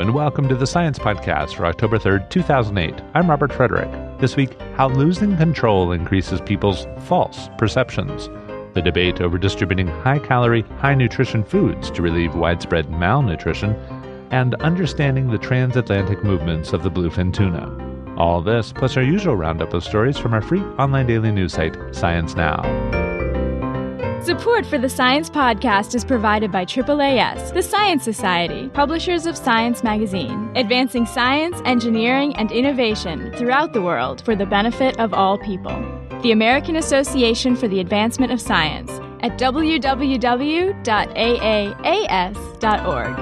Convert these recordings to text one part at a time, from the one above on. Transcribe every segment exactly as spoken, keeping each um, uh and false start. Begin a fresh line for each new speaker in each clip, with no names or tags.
and welcome to the Science Podcast for October third, two thousand eight. I'm Robert Frederick. This week, how losing control increases people's false perceptions, the debate over distributing high-calorie, high-nutrition foods to relieve widespread malnutrition, and understanding the transatlantic movements of the bluefin tuna. All this, plus our usual roundup of stories from our free online daily news site, Science Now.
Support for the Science Podcast is provided by triple A S, the Science Society, publishers of Science magazine, advancing science, engineering, and innovation throughout the world for the benefit of all people. The American Association for the Advancement of Science at w w w dot a a a s dot org.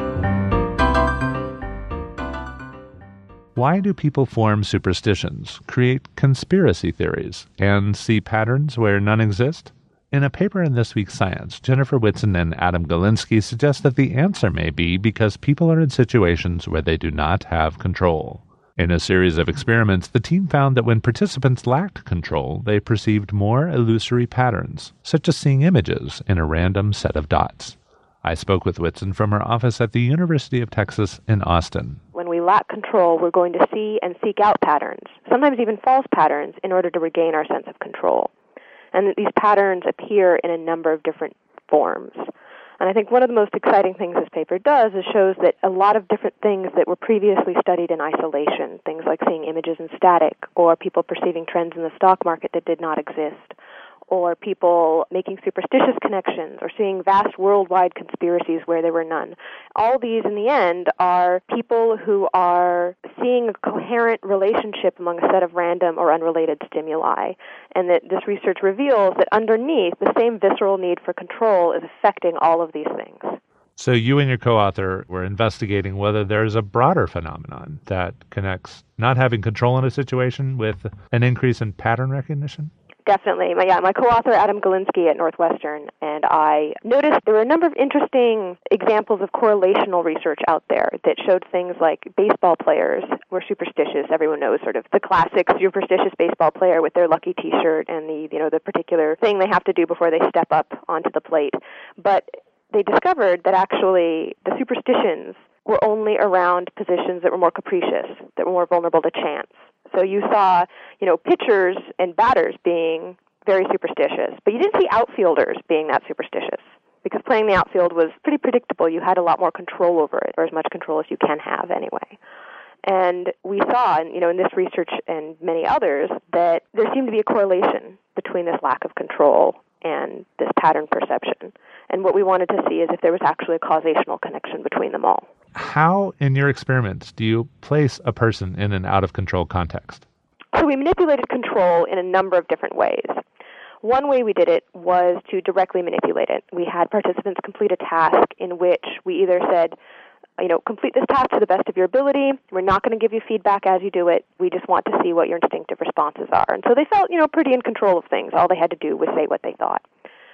Why do people form superstitions, create conspiracy theories, and see patterns where none exist? In a paper in this week's Science, Jennifer Whitson and Adam Galinsky suggest that the answer may be because people are in situations where they do not have control. In a series of experiments, the team found that when participants lacked control, they perceived more illusory patterns, such as seeing images in a random set of dots. I spoke with Whitson from her office at the University of Texas in Austin.
When we lack control, we're going to see and seek out patterns, sometimes even false patterns, in order to regain our sense of control. And these patterns appear in a number of different forms. And I think one of the most exciting things this paper does is shows that a lot of different things that were previously studied in isolation, things like seeing images in static, or people perceiving trends in the stock market that did not exist, or people making superstitious connections, or seeing vast worldwide conspiracies where there were none. All these, in the end, are people who are seeing a coherent relationship among a set of random or unrelated stimuli, and that this research reveals that underneath, the same visceral need for control is affecting all of these things.
So you and your co-author were investigating whether there's a broader phenomenon that connects not having control in a situation with an increase in pattern recognition?
Definitely. My, yeah, my co-author, Adam Galinsky at Northwestern, and I noticed there were a number of interesting examples of correlational research out there that showed things like baseball players were superstitious. Everyone knows sort of the classic superstitious baseball player with their lucky T-shirt and the, you know, the particular thing they have to do before they step up onto the plate. But they discovered that actually the superstitions were only around positions that were more capricious, that were more vulnerable to chance. So you saw, you know, pitchers and batters being very superstitious, but you didn't see outfielders being that superstitious because playing the outfield was pretty predictable. You had a lot more control over it, or as much control as you can have anyway. And we saw, you know, in this research and many others, that there seemed to be a correlation between this lack of control and this pattern perception. And what we wanted to see is if there was actually a causational connection between them all.
How, in your experiments, do you place a person in an out-of-control context?
So we manipulated control in a number of different ways. One way we did it was to directly manipulate it. We had participants complete a task in which we either said, you know, complete this task to the best of your ability. We're not going to give you feedback as you do it. We just want to see what your instinctive responses are. And so they felt, you know, pretty in control of things. All they had to do was say what they thought.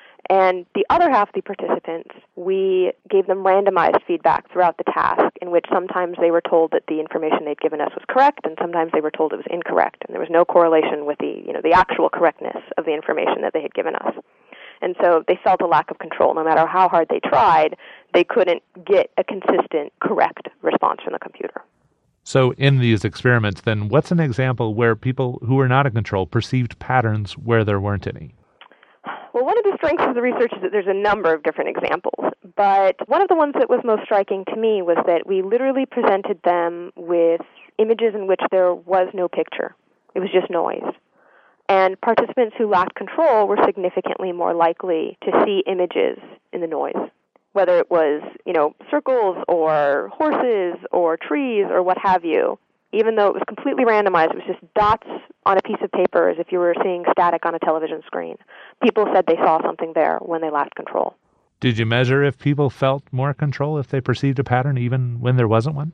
And the other half of the participants, we gave them randomized feedback throughout the task, in which sometimes they were told that the information they'd given us was correct, and sometimes they were told it was incorrect, and there was no correlation with the, you know, the actual correctness of the information that they had given us. And so they felt a lack of control. No matter how hard they tried, they couldn't get a consistent, correct response from the computer.
So in these experiments, then, what's an example where people who were not in control perceived patterns where there weren't any?
Well, one of the strengths of the research is that there's a number of different examples, but one of the ones that was most striking to me was that we literally presented them with images in which there was no picture. It was just noise. And participants who lacked control were significantly more likely to see images in the noise, whether it was, you know, circles or horses or trees or what have you. Even though it was completely randomized, it was just dots on a piece of paper as if you were seeing static on a television screen. People said they saw something there when they lacked control.
Did you measure if people felt more control, if they perceived a pattern even when there wasn't one?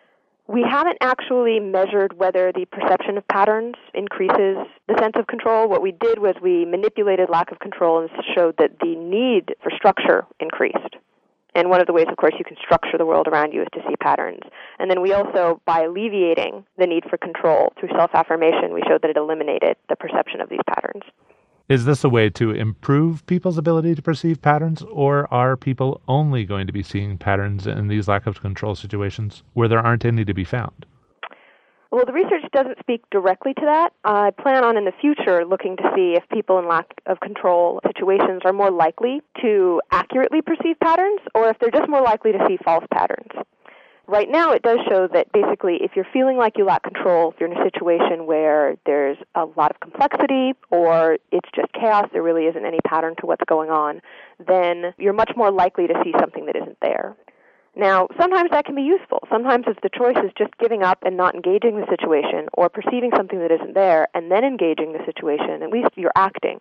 We haven't actually measured whether the perception of patterns increases the sense of control. What we did was we manipulated lack of control and showed that the need for structure increased. And one of the ways, of course, you can structure the world around you is to see patterns. And then we also, by alleviating the need for control through self-affirmation, we showed that it eliminated the perception of these patterns.
Is this a way to improve people's ability to perceive patterns, or are people only going to be seeing patterns in these lack of control situations where there aren't any to be found?
Well, the research doesn't speak directly to that. I plan on in the future looking to see if people in lack of control situations are more likely to accurately perceive patterns or if they're just more likely to see false patterns. Right now, it does show that basically if you're feeling like you lack control, if you're in a situation where there's a lot of complexity or it's just chaos, there really isn't any pattern to what's going on, then you're much more likely to see something that isn't there. Now, sometimes that can be useful. Sometimes if the choice is just giving up and not engaging the situation or perceiving something that isn't there and then engaging the situation, at least you're acting.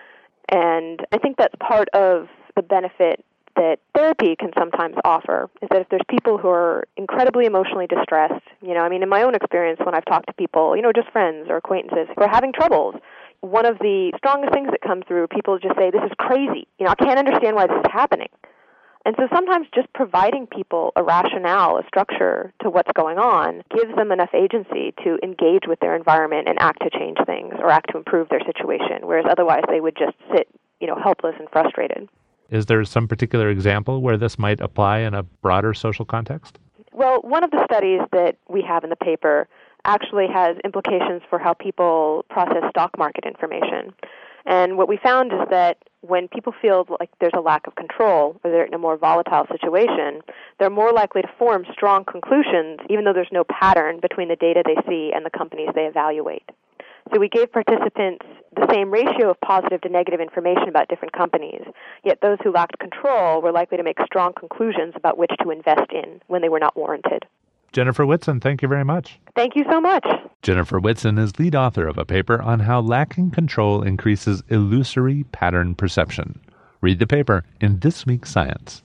And I think that's part of the benefit that therapy can sometimes offer, is that if there's people who are incredibly emotionally distressed, you know, I mean, in my own experience when I've talked to people, you know, just friends or acquaintances who are having troubles, one of the strongest things that come through, people just say, this is crazy. You know, I can't understand why this is happening. And so sometimes just providing people a rationale, a structure to what's going on gives them enough agency to engage with their environment and act to change things or act to improve their situation, whereas otherwise they would just sit, you know, helpless and frustrated.
Is there some particular example where this might apply in a broader social context?
Well, one of the studies that we have in the paper actually has implications for how people process stock market information. And what we found is that when people feel like there's a lack of control or they're in a more volatile situation, they're more likely to form strong conclusions even though there's no pattern between the data they see and the companies they evaluate. So we gave participants the same ratio of positive to negative information about different companies, yet those who lacked control were likely to make strong conclusions about which to invest in when they were not warranted.
Jennifer Whitson, thank you very much.
Thank you so much.
Jennifer Whitson is lead author of a paper on how lacking control increases illusory pattern perception. Read the paper in This Week's Science.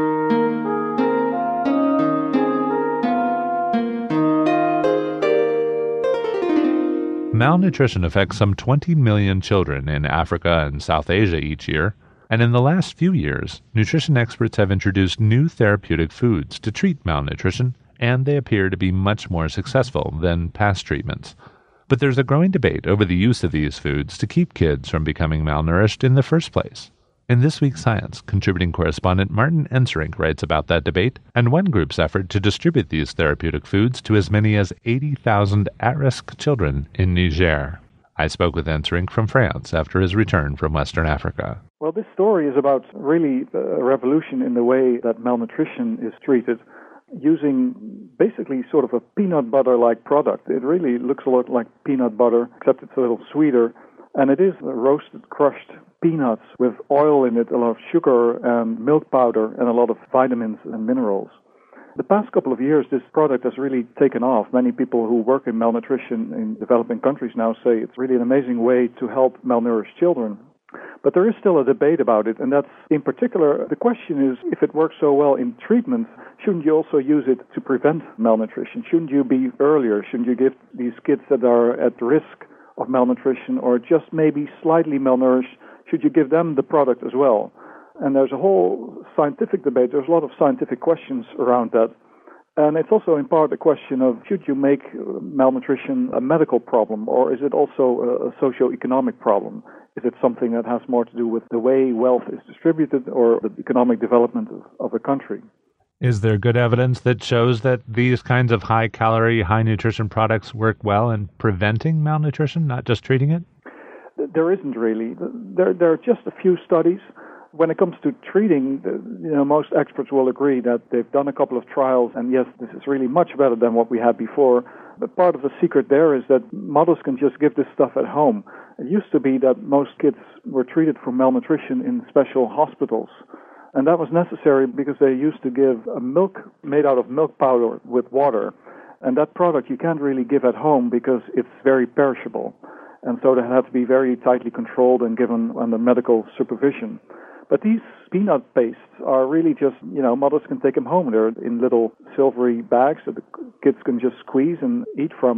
Malnutrition affects some twenty million children in Africa and South Asia each year, and in the last few years, nutrition experts have introduced new therapeutic foods to treat malnutrition, and they appear to be much more successful than past treatments. But there's a growing debate over the use of these foods to keep kids from becoming malnourished in the first place. In This Week's Science, contributing correspondent Martin Enserink writes about that debate and one group's effort to distribute these therapeutic foods to as many as eighty thousand at-risk children in Niger. I spoke with Enserink from France after his return from Western Africa.
Well, this story is about really a revolution in the way that malnutrition is treated, using basically sort of a peanut butter-like product. It really looks a lot like peanut butter, except it's a little sweeter. And it is roasted, crushed peanuts with oil in it, a lot of sugar and milk powder, and a lot of vitamins and minerals. The past couple of years, this product has really taken off. Many people who work in malnutrition in developing countries now say it's really an amazing way to help malnourished children. But there is still a debate about it, and that's, in particular, the question is, if it works so well in treatment, shouldn't you also use it to prevent malnutrition? Shouldn't you be earlier? Shouldn't you give these kids that are at risk of malnutrition or just maybe slightly malnourished, should you give them the product as well? And there's a whole scientific debate. There's a lot of scientific questions around that. And it's also in part the question of, should you make malnutrition a medical problem, or is it also a socio-economic problem? Is it something that has more to do with the way wealth is distributed or the economic development of, of a country?
Is there good evidence that shows that these kinds of high-calorie, high-nutrition products work well in preventing malnutrition, not just treating it?
There isn't really. There, there are just a few studies. When it comes to treating, you know, most experts will agree that they've done a couple of trials, and yes, this is really much better than what we had before. But part of the secret there is that mothers can just give this stuff at home. It used to be that most kids were treated for malnutrition in special hospitals. And that was necessary because they used to give a milk made out of milk powder with water. And that product you can't really give at home because it's very perishable. And so that had to be very tightly controlled and given under medical supervision. But these peanut pastes are really just, you know, mothers can take them home. They're in little silvery bags that the kids can just squeeze and eat from.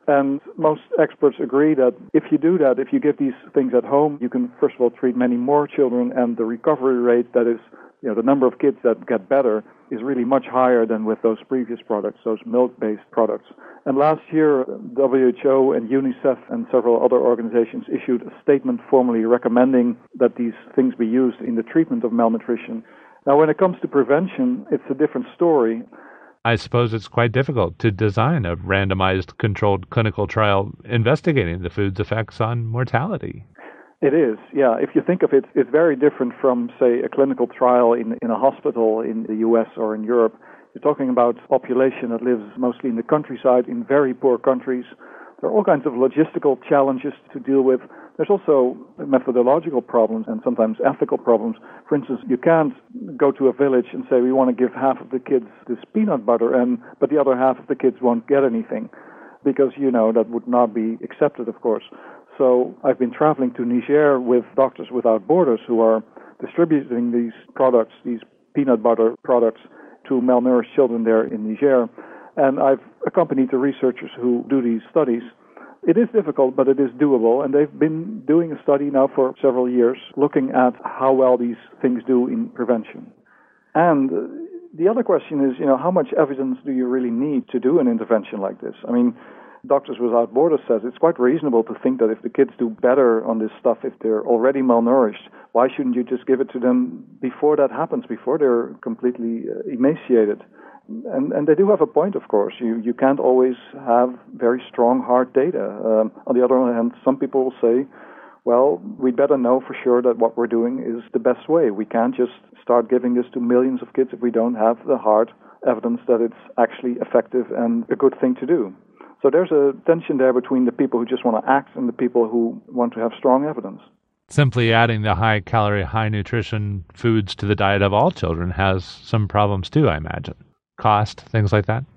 And most experts agree that if you do that, if you give these things at home, you can, first of all, treat many more children, and the recovery rate, that is, you know, the number of kids that get better, is really much higher than with those previous products, those milk-based products. And last year, W H O and UNICEF and several other organizations issued a statement formally recommending that these things be used in the treatment of malnutrition. Now, when it comes to prevention, it's a different story.
I suppose it's quite difficult to design a randomized controlled clinical trial investigating the food's effects on mortality.
It is, yeah. If you think of it, it's very different from, say, a clinical trial in, in a hospital in the U S or in Europe. You're talking about a population that lives mostly in the countryside, in very poor countries. There are all kinds of logistical challenges to deal with. There's also methodological problems and sometimes ethical problems. For instance, you can't go to a village and say, we want to give half of the kids this peanut butter, and but the other half of the kids won't get anything, because, you know, that would not be accepted, of course. So I've been traveling to Niger with Doctors Without Borders, who are distributing these products, these peanut butter products, to malnourished children there in Niger. And I've accompanied the researchers who do these studies. It is difficult, but it is doable, and they've been doing a study now for several years looking at how well these things do in prevention. And the other question is, you know, how much evidence do you really need to do an intervention like this? I mean, Doctors Without Borders says it's quite reasonable to think that if the kids do better on this stuff, if they're already malnourished, why shouldn't you just give it to them before that happens, before they're completely uh, emaciated? And, and they do have a point, of course. You you can't always have very strong, hard data. Um, on the other hand, some people will say, well, we'd better know for sure that what we're doing is the best way. We can't just start giving this to millions of kids if we don't have the hard evidence that it's actually effective and a good thing to do. So there's a tension there between the people who just want to act and the people who want to have strong evidence.
Simply adding the high-calorie, high-nutrition foods to the diet of all children has some problems too, I imagine. Cost, things like that?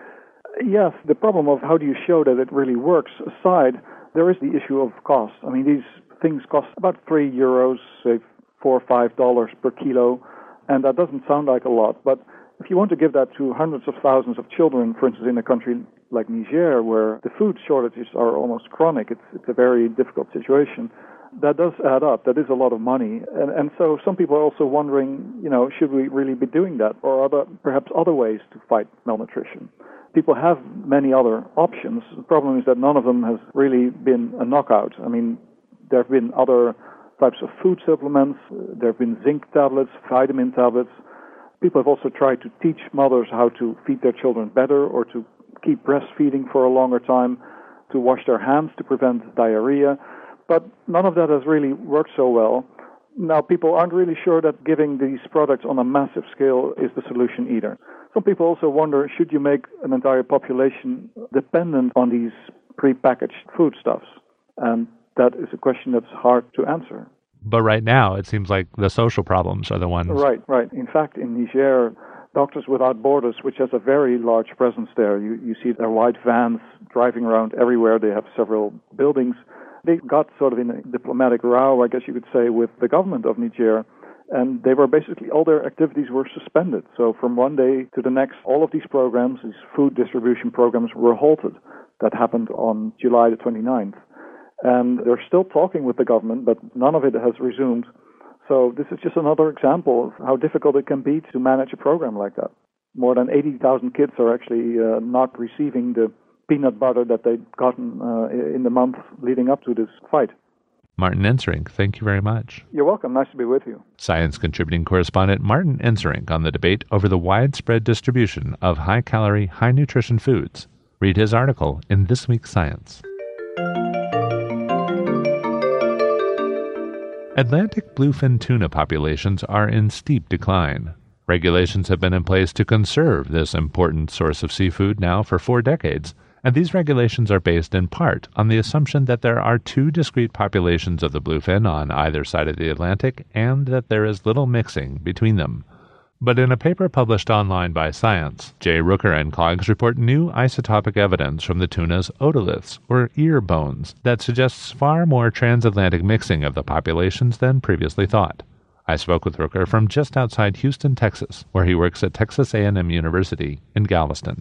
Yes, the problem of how do you show that it really works aside, there is the issue of cost. I mean, these things cost about three euros, say four or five dollars per kilo, and that doesn't sound like a lot. But if you want to give that to hundreds of thousands of children, for instance, in a country like Niger, where the food shortages are almost chronic, it's, it's a very difficult situation. That does add up. That is a lot of money. And, and so some people are also wondering, you know, should we really be doing that? Or are there perhaps other ways to fight malnutrition? People have many other options. The problem is that none of them has really been a knockout. I mean, there have been other types of food supplements. There have been zinc tablets, vitamin tablets. People have also tried to teach mothers how to feed their children better or to keep breastfeeding for a longer time, to wash their hands to prevent diarrhea. But none of that has really worked so well. Now, people aren't really sure that giving these products on a massive scale is the solution either. Some people also wonder, should you make an entire population dependent on these prepackaged foodstuffs? And that is a question that's hard to answer.
But right now, it seems like the social problems are the ones.
Right, right. In fact, in Niger, Doctors Without Borders, which has a very large presence there, you, you see their white vans driving around everywhere. They have several buildings. They got sort of in a diplomatic row, I guess you could say, with the government of Niger, and they were basically, all their activities were suspended. So from one day to the next, all of these programs, these food distribution programs, were halted. That happened on July the twenty-ninth. And they're still talking with the government, but none of it has resumed. So this is just another example of how difficult it can be to manage a program like that. More than eighty thousand kids are actually uh, not receiving the peanut butter that they'd gotten uh, in the month leading up to this fight.
Martin Enserink, thank you very much.
You're welcome. Nice to be with you.
Science contributing correspondent Martin Enserink on the debate over the widespread distribution of high-calorie, high-nutrition foods. Read his article in This Week's Science. Atlantic bluefin tuna populations are in steep decline. Regulations have been in place to conserve this important source of seafood now for four decades, and these regulations are based in part on the assumption that there are two discrete populations of the bluefin on either side of the Atlantic and that there is little mixing between them. But in a paper published online by Science, Jay Rooker and colleagues report new isotopic evidence from the tuna's otoliths, or ear bones, that suggests far more transatlantic mixing of the populations than previously thought. I spoke with Rooker from just outside Houston, Texas, where he works at Texas A and M University in Galveston.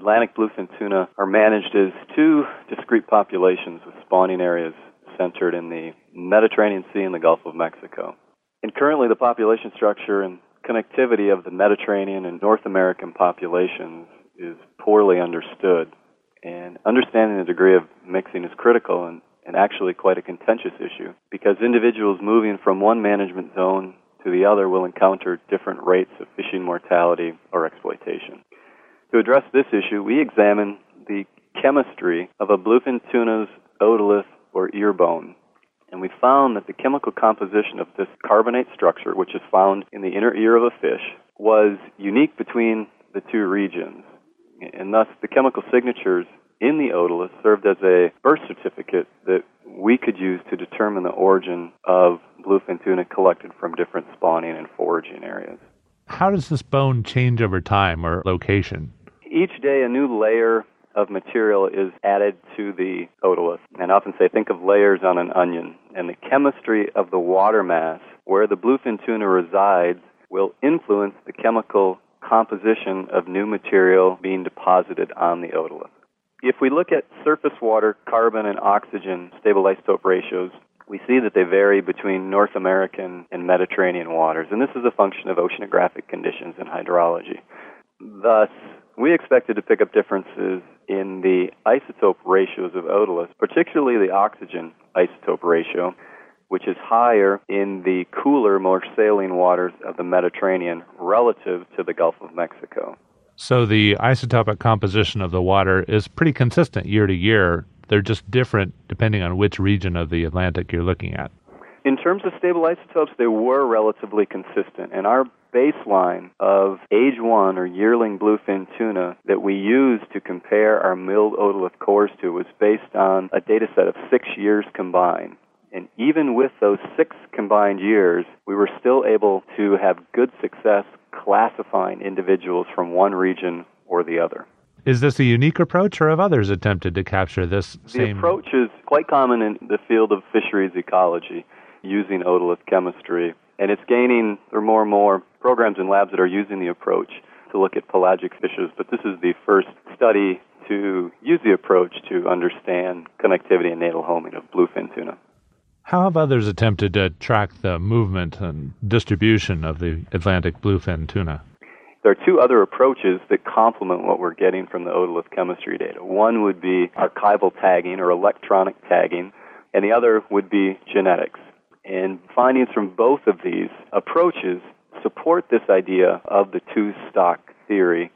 Atlantic bluefin tuna are managed as two discrete populations with spawning areas centered in the Mediterranean Sea and the Gulf of Mexico. And currently the population structure and connectivity of the Mediterranean and North American populations is poorly understood. And understanding the degree of mixing is critical and, and actually quite a contentious issue, because individuals moving from one management zone to the other will encounter different rates of fishing mortality or exploitation. To address this issue, we examine the chemistry of a bluefin tuna's otolith or ear bone. And we found that the chemical composition of this carbonate structure, which is found in the inner ear of a fish, was unique between the two regions. And thus, the chemical signatures in the otolith served as a birth certificate that we could use to determine the origin of bluefin tuna collected from different spawning and foraging areas.
How does this bone change over time or location?
Each day, a new layer of material is added to the otolith. And I often say, think of layers on an onion. And the chemistry of the water mass where the bluefin tuna resides will influence the chemical composition of new material being deposited on the otolith. If we look at surface water, carbon, and oxygen stable isotope ratios, we see that they vary between North American and Mediterranean waters. And this is a function of oceanographic conditions and hydrology. Thus, we expected to pick up differences in the isotope ratios of otoliths, particularly the oxygen isotope ratio, which is higher in the cooler, more saline waters of the Mediterranean relative to the Gulf of Mexico.
So the isotopic composition of the water is pretty consistent year to year. They're just different depending on which region of the Atlantic you're looking at.
In terms of stable isotopes, they were relatively consistent. And our baseline of age one or yearling bluefin tuna that we used to compare our milled otolith cores to was based on a data set of six years combined. And even with those six combined years, we were still able to have good success classifying individuals from one region or the other.
Is this a unique approach, or have others attempted to capture this same...
The approach is quite common in the field of fisheries ecology, using otolith chemistry. And it's gaining, there are more and more programs and labs that are using the approach to look at pelagic fishes. But this is the first study to use the approach to understand connectivity and natal homing of bluefin tuna.
How have others attempted to track the movement and distribution of the Atlantic bluefin tuna?
There are two other approaches that complement what we're getting from the otolith chemistry data. One would be archival tagging or electronic tagging, and the other would be genetics. And findings from both of these approaches support this idea of the two-stock theory.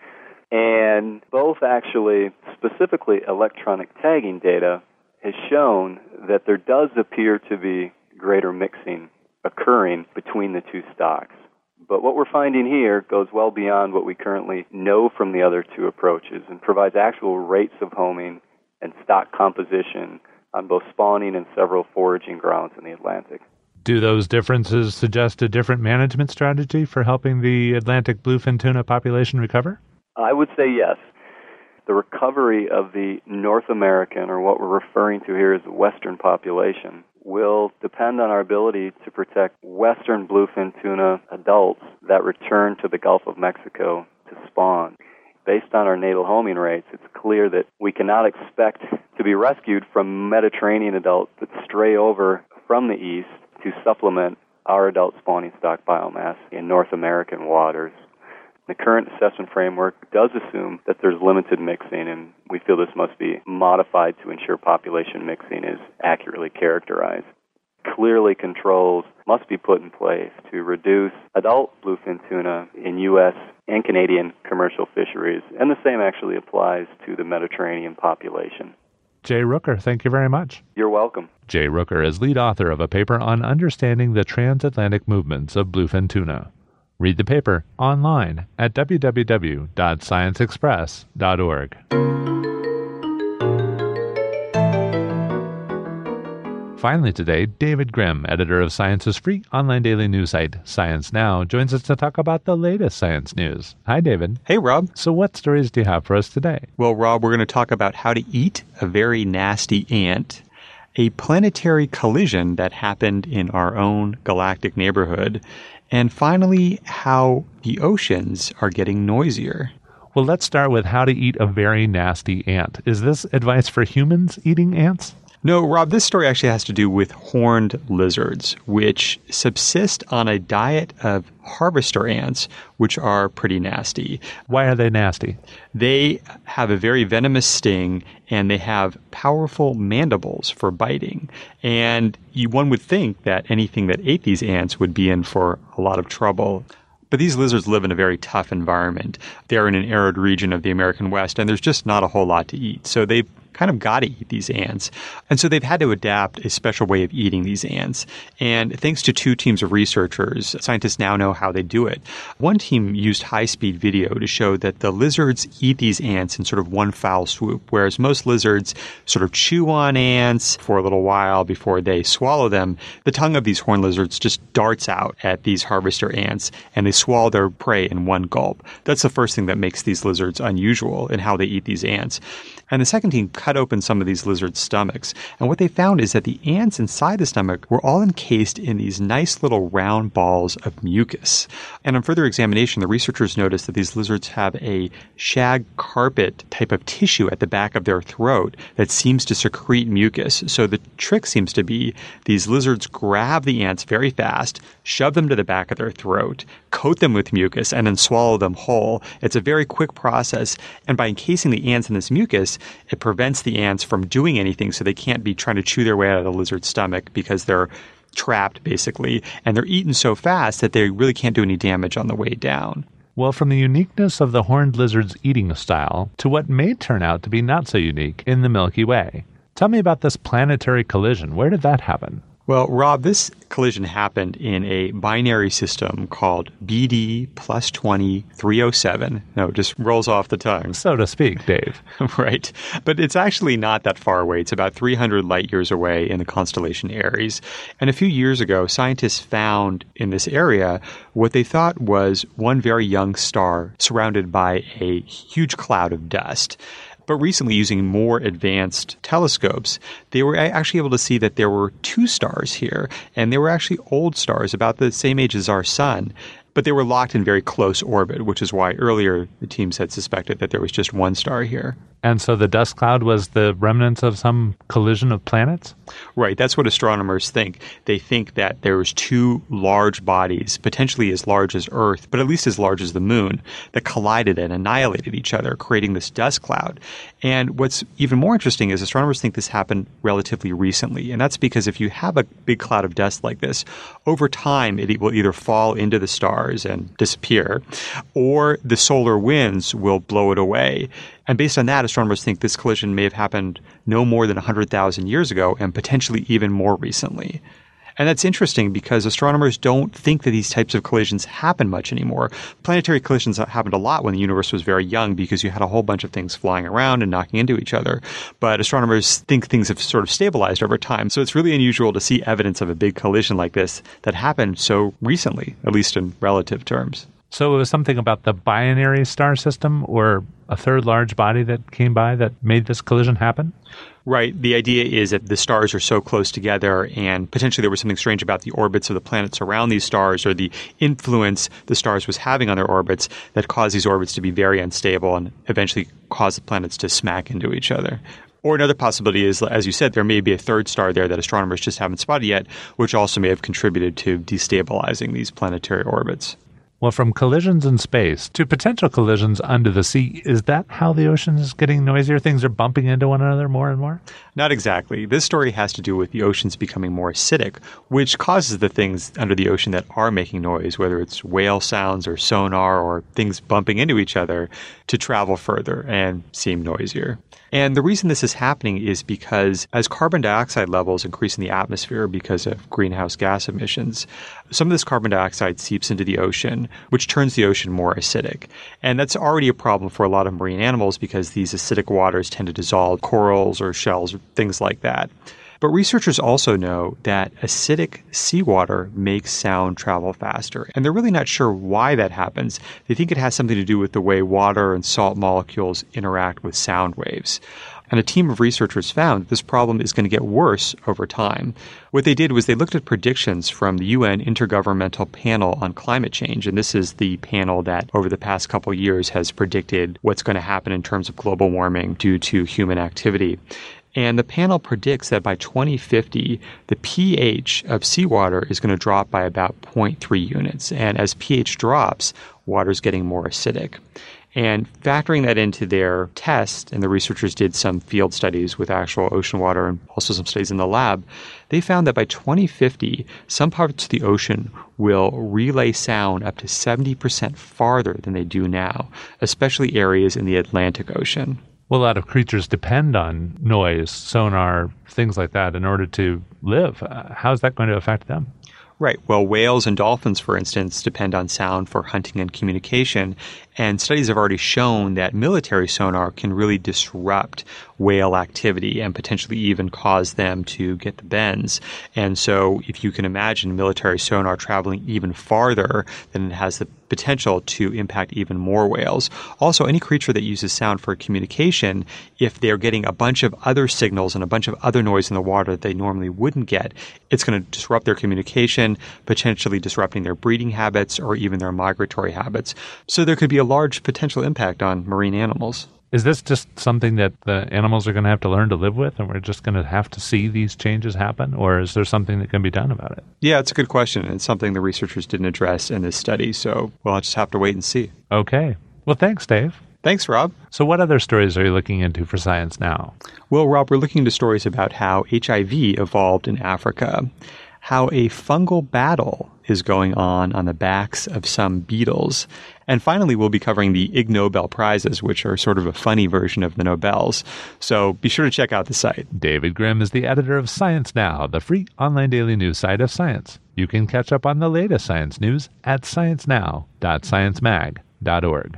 And both actually, specifically electronic tagging data, has shown that there does appear to be greater mixing occurring between the two stocks. But what we're finding here goes well beyond what we currently know from the other two approaches and provides actual rates of homing and stock composition on both spawning and several foraging grounds in the Atlantic.
Do those differences suggest a different management strategy for helping the Atlantic bluefin tuna population recover?
I would say yes. The recovery of the North American, or what we're referring to here as the Western population, will depend on our ability to protect Western bluefin tuna adults that return to the Gulf of Mexico to spawn. Based on our natal homing rates, it's clear that we cannot expect to be rescued from Mediterranean adults that stray over from the east to supplement our adult spawning stock biomass in North American waters. The current assessment framework does assume that there's limited mixing, and we feel this must be modified to ensure population mixing is accurately characterized. Clearly, controls must be put in place to reduce adult bluefin tuna in U S and Canadian commercial fisheries, and the same actually applies to the Mediterranean population.
Jay Rooker, thank you very much.
You're welcome.
Jay Rooker is lead author of a paper on understanding the transatlantic movements of bluefin tuna. Read the paper online at w w w dot science express dot org. Finally today, David Grimm, editor of Science's free online daily news site, Science Now, joins us to talk about the latest science news. Hi, David.
Hey, Rob.
So what stories do you have for us today?
Well, Rob, we're going to talk about how to eat a very nasty ant, a planetary collision that happened in our own galactic neighborhood, and finally, how the oceans are getting noisier.
Well, let's start with how to eat a very nasty ant. Is this advice for humans eating ants?
No, Rob, this story actually has to do with horned lizards, which subsist on a diet of harvester ants, which are pretty nasty.
Why are they nasty?
They have a very venomous sting, and they have powerful mandibles for biting. And you, one would think that anything that ate these ants would be in for a lot of trouble. But these lizards live in a very tough environment. They're in an arid region of the American West, and there's just not a whole lot to eat. So they've kind of got to eat these ants. And so they've had to adapt a special way of eating these ants. And thanks to two teams of researchers, scientists now know how they do it. One team used high-speed video to show that the lizards eat these ants in sort of one foul swoop, whereas most lizards sort of chew on ants for a little while before they swallow them. The tongue of these horned lizards just darts out at these harvester ants, and they swallow their prey in one gulp. That's the first thing that makes these lizards unusual in how they eat these ants. And the second team cut open some of these lizards' stomachs. And what they found is that the ants inside the stomach were all encased in these nice little round balls of mucus. And on further examination, the researchers noticed that these lizards have a shag carpet type of tissue at the back of their throat that seems to secrete mucus. So the trick seems to be these lizards grab the ants very fast, shove them to the back of their throat, coat them with mucus, and then swallow them whole. It's a very quick process. And by encasing the ants in this mucus, it prevents the ants from doing anything, so they can't be trying to chew their way out of the lizard's stomach because they're trapped, basically. And they're eaten so fast that they really can't do any damage on the way down.
Well, from the uniqueness of the horned lizard's eating style to what may turn out to be not so unique in the Milky Way. Tell me about this planetary collision. Where did that happen?
Well, Rob, this collision happened in a binary system called B D plus twenty three oh seven. No, it just rolls off the tongue.
So to speak, Dave.
Right. But it's actually not that far away. It's about three hundred light years away in the constellation Aries. And a few years ago, scientists found in this area what they thought was one very young star surrounded by a huge cloud of dust. But recently, using more advanced telescopes, they were actually able to see that there were two stars here, and they were actually old stars, about the same age as our sun. But they were locked in very close orbit, which is why earlier the teams had suspected that there was just one star here.
And so the dust cloud was the remnants of some collision of planets?
Right. That's what astronomers think. They think that there was two large bodies, potentially as large as Earth, but at least as large as the moon, that collided and annihilated each other, creating this dust cloud. And what's even more interesting is astronomers think this happened relatively recently. And that's because if you have a big cloud of dust like this, over time it will either fall into the stars and disappear, or the solar winds will blow it away. And based on that, astronomers think this collision may have happened no more than one hundred thousand years ago and potentially even more recently. And that's interesting because astronomers don't think that these types of collisions happen much anymore. Planetary collisions happened a lot when the universe was very young because you had a whole bunch of things flying around and knocking into each other. But astronomers think things have sort of stabilized over time. So it's really unusual to see evidence of a big collision like this that happened so recently, at least in relative terms.
So it was something about the binary star system or a third large body that came by that made this collision happen?
Right. The idea is that the stars are so close together, and potentially there was something strange about the orbits of the planets around these stars, or the influence the stars was having on their orbits, that caused these orbits to be very unstable and eventually caused the planets to smack into each other. Or another possibility is, as you said, there may be a third star there that astronomers just haven't spotted yet, which also may have contributed to destabilizing these planetary orbits.
Well, from collisions in space to potential collisions under the sea, is that how the ocean is getting noisier? Things are bumping into one another more and more?
Not exactly. This story has to do with the oceans becoming more acidic, which causes the things under the ocean that are making noise, whether it's whale sounds or sonar or things bumping into each other, to travel further and seem noisier. And the reason this is happening is because as carbon dioxide levels increase in the atmosphere because of greenhouse gas emissions, some of this carbon dioxide seeps into the ocean, which turns the ocean more acidic. And that's already a problem for a lot of marine animals because these acidic waters tend to dissolve corals or shells or things like that. But researchers also know that acidic seawater makes sound travel faster. And they're really not sure why that happens. They think it has something to do with the way water and salt molecules interact with sound waves. And a team of researchers found that this problem is going to get worse over time. What they did was they looked at predictions from the U N Intergovernmental Panel on Climate Change. And this is the panel that over the past couple of years has predicted what's going to happen in terms of global warming due to human activity. And the panel predicts that by twenty fifty, the pH of seawater is going to drop by about zero point three units. And as pH drops, water is getting more acidic. And factoring that into their test, and the researchers did some field studies with actual ocean water and also some studies in the lab, they found that by twenty fifty, some parts of the ocean will relay sound up to seventy percent farther than they do now, especially areas in the Atlantic Ocean.
Well, a lot of creatures depend on noise, sonar, things like that in order to live. Uh, how's that going to affect them?
Right. Well, whales and dolphins, for instance, depend on sound for hunting and communication. And studies have already shown that military sonar can really disrupt whale activity and potentially even cause them to get the bends. And so if you can imagine military sonar traveling even farther, then it has the potential to impact even more whales. Also, any creature that uses sound for communication, if they're getting a bunch of other signals and a bunch of other noise in the water that they normally wouldn't get, it's going to disrupt their communication, potentially disrupting their breeding habits or even their migratory habits. So there could be a large potential impact on marine animals.
Is this just something that the animals are going to have to learn to live with, and we're just going to have to see these changes happen, or is there something that can be done about it?
Yeah, it's a good question, and it's something the researchers didn't address in this study, so we'll just have to wait and see.
Okay. Well, thanks, Dave.
Thanks, Rob.
So what other stories are you looking into for Science Now?
Well, Rob, we're looking into stories about how H I V evolved in Africa, how a fungal battle is going on on the backs of some beetles. And finally, we'll be covering the Ig Nobel Prizes, which are sort of a funny version of the Nobels. So be sure to check out the site.
David Grimm is the editor of Science Now, the free online daily news site of science. You can catch up on the latest science news at science now dot science mag dot org.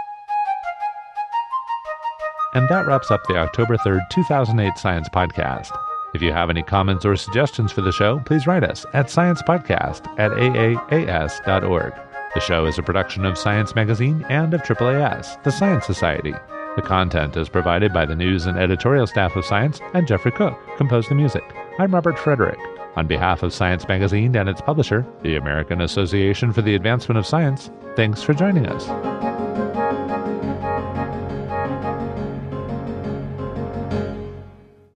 And that wraps up the October third, two thousand eight Science Podcast. If you have any comments or suggestions for the show, please write us at sciencepodcast at a a a s dot org. The show is a production of Science Magazine and of triple A S, the Science Society. The content is provided by the news and editorial staff of Science, and Jeffrey Cook composed the music. I'm Robert Frederick. On behalf of Science Magazine and its publisher, the American Association for the Advancement of Science, thanks for joining us.